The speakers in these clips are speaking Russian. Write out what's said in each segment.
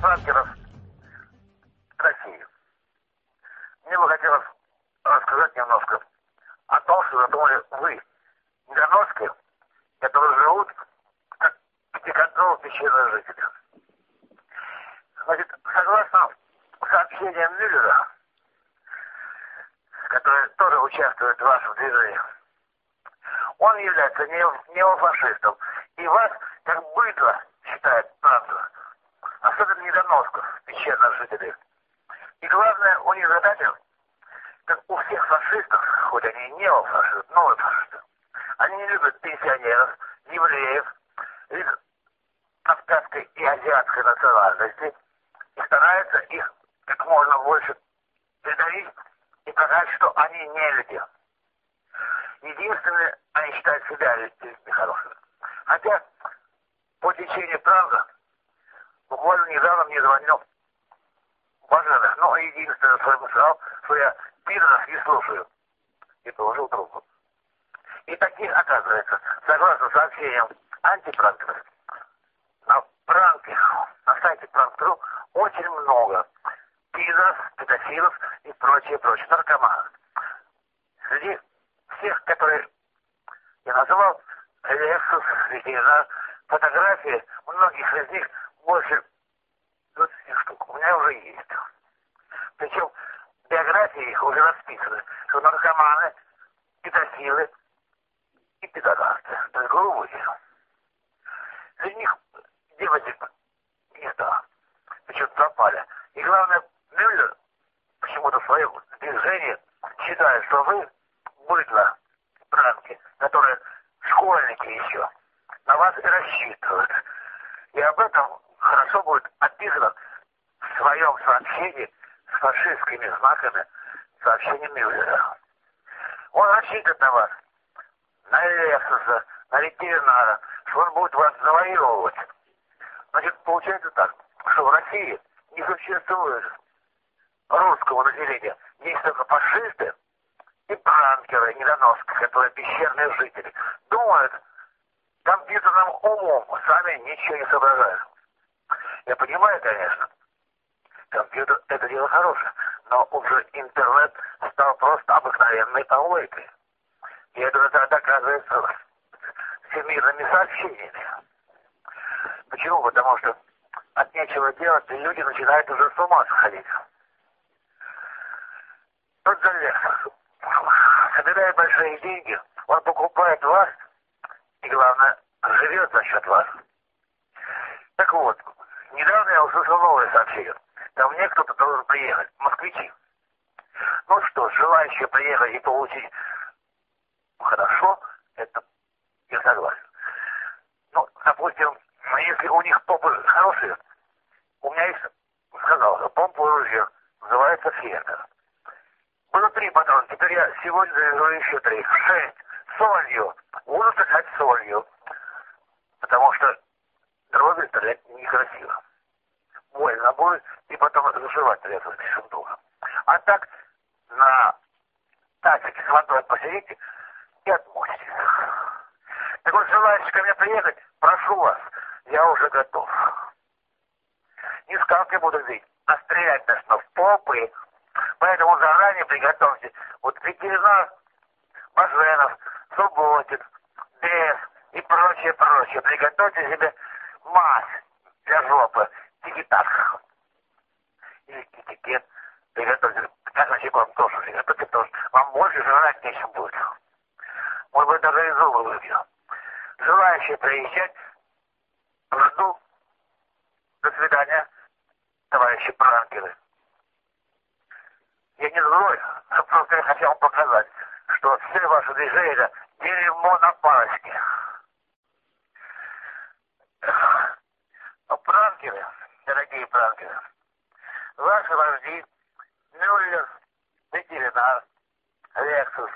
пранкеров России. Мне бы хотелось рассказать немножко о том, что задумали вы, недоносцы, которые живут как пятиконтрол пещерные жители. Значит, согласно сообщениям Мюллера, который тоже участвует в вашем движении, он является неофашистом. И вас, как быдло, считает пранкером. Особенно недоносков, пещерных жителей. И главное, у них задача, как у всех фашистов, хоть они и неофашисты, новые фашисты, они не любят пенсионеров, евреев, их кавказской и азиатской национальности, и стараются их как можно больше придавить и показать, что они не люди. Единственное, они считают себя людьми хорошими. Хотя по течению пранка буквально недавно мне звонил Баженов, но единственное, что я ему сказал, что я пидоров не слушаю. И положил трубку. И таких, оказывается, согласно сообщениям антипранкеров, на пранке, на сайте Пранк.ру очень много пидоров, педофилов и прочее, наркоманов. Среди всех, которые я называл, Лексус, ветеринар, фотографии, многих из них больше 20 штук. У меня уже есть. Причем биографии их уже расписаны, что наркоманы, педофилы и педорасты. То есть голубые. Среди них девочек не стало. Причем пропали. И главное, Мюллер почему-то в своем движении считает, что вы быдло, пранки, которые школьники еще, на вас и рассчитывают. И об этом хорошо будет описано в своем сообщении с фашистскими знаками сообщения Мюллера. Он рассчитывает на вас, на Лексуса, на ветеринара, что он будет вас завоевывать. Значит, получается так, что в России не существует русского населения. Есть только фашисты и пранкеры, недоноски, которые пещерные жители. Думают компьютерным умом, сами ничего не соображают. Я понимаю, конечно, компьютер — это дело хорошее, но уже интернет стал просто обыкновенной помойкой. И это доказывается всемирными сообщениями. Почему? Потому что от нечего делать люди начинают уже с ума сходить. Тот же Лексус, собирая большие деньги, он покупает вас и, главное, живет за счет вас. Так вот, недавно я услышал новое сообщение. Ко мне кто-то должен приехать, москвичи. Ну что, желающие приехать и получить хорошо, это я согласен. Ну, допустим, если у них помпы хорошие, у меня есть, сказал, помпа ружья, называется «Фиер». Было 3 патрона, теперь я сегодня завезу еще 3, 6, солью. Буду стрелять солью, потому что дробью стрелять некрасиво. Больно будет, и потом зашивать придется с шундука. А так, на тазике с водой посидите и отмойте. Так вот, желающий ко мне приехать, прошу вас, я уже готов. Не скалки буду бить, а стрелять должно в попы. Поэтому заранее приготовьте. Вот ветеринар, Баженов, Субботин, Бес и прочее. Приготовьте себе мазь для жопы, тикетак. Или этикет. Приготовьте. Как вам тоже приготовьте тоже. Вам больше жрать нечем будет. Может быть, даже и зубы выбью. Желающие приезжать, жду. До свидания, товарищи пранкеры. Я не злой, а просто я хотел показать, что все ваши движения дерьмо на палочке. Но пранкеры, дорогие пранкеры, ваши вожди, Мюллер, ветеринар, Лексус,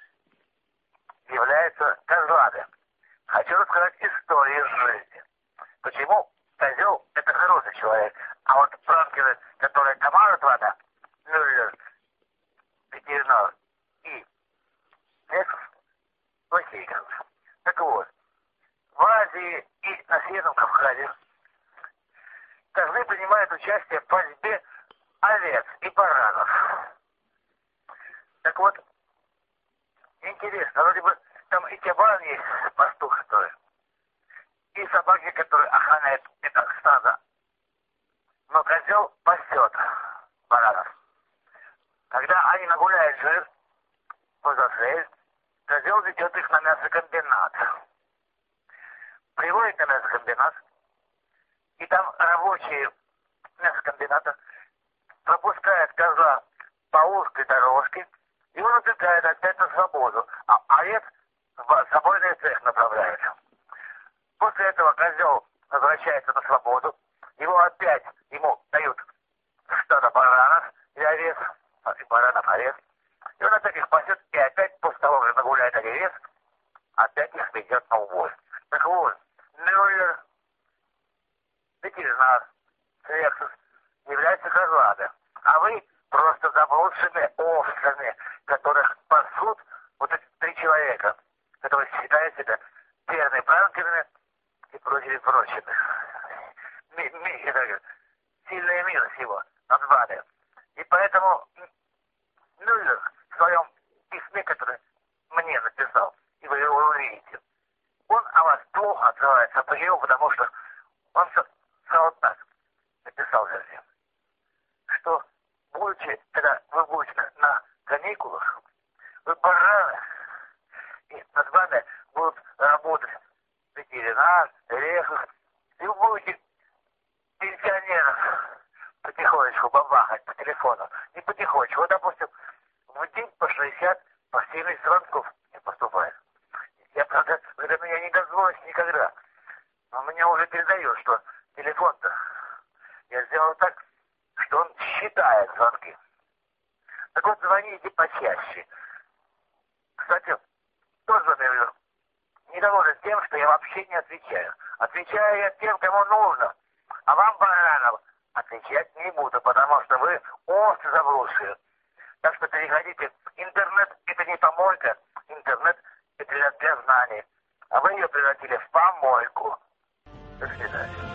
являются козлами. Хочу рассказать историю из жизни. Почему козел — это хороший человек, а вот пранкеры, которые командуют вами, Мюллер, ветеринар и Лексус, плохие козлы. Так вот, в Азии и на Северном Кавказе козлы принимают участие в пастьбе овец и баранов. Так вот, интересно, вроде бы там и кабан есть, пастух который, и собаки, которые охраняют это стадо. Но козел пасет баранов. Когда они нагуляют жир, позаслеют, козел ведет их на мясокомбинат. Приводит на мясокомбинат, и там рабочие мясокомбината пропускают козла по узкой дорожке, и он убегает опять на свободу, а овец в собойный цех направляет. После этого козел возвращается на свободу, его опять ему дают стадо баранов и овец, и баранов овец, и он опять их пасет, и опять после того, как нагуляет овец, опять их ведет на убой. Так вот, Мюллер, ветеринар, Лексус является козлами, а вы просто заблудшими овцами, которых пасут вот эти 3 человека, которые считают себя верными пранкерами и прочими. Сильная милость его над вами. И поэтому Мюллер в своем письме, которое мне написал, и вы его увидите, он о вас плохо отзывается, почему? Потому что он сказал так, написал вернее, что когда вы будете на каникулах, вы бараны, и над вами будут работать ветеринар, Лексус, и вы будете пенсионеров потихонечку бабахать по телефону. Не потихонечку. Вот, допустим, в день по 60, по 70 звонков не поступает. Я, правда, это меня не дозволить никогда. Но мне уже передают, что телефон-то я сделал так, что он считает звонки. Так вот, звоните почаще. Кстати, тоже недоволен тем, что я вообще не отвечаю. Отвечаю я тем, кому нужно. А вам, баранов, отвечать не буду, потому что вы овцы заблудшие. Так что переходите. Интернет — это не помойка. Интернет — это для знаний. А вы ее превратили в помойку. До свидания.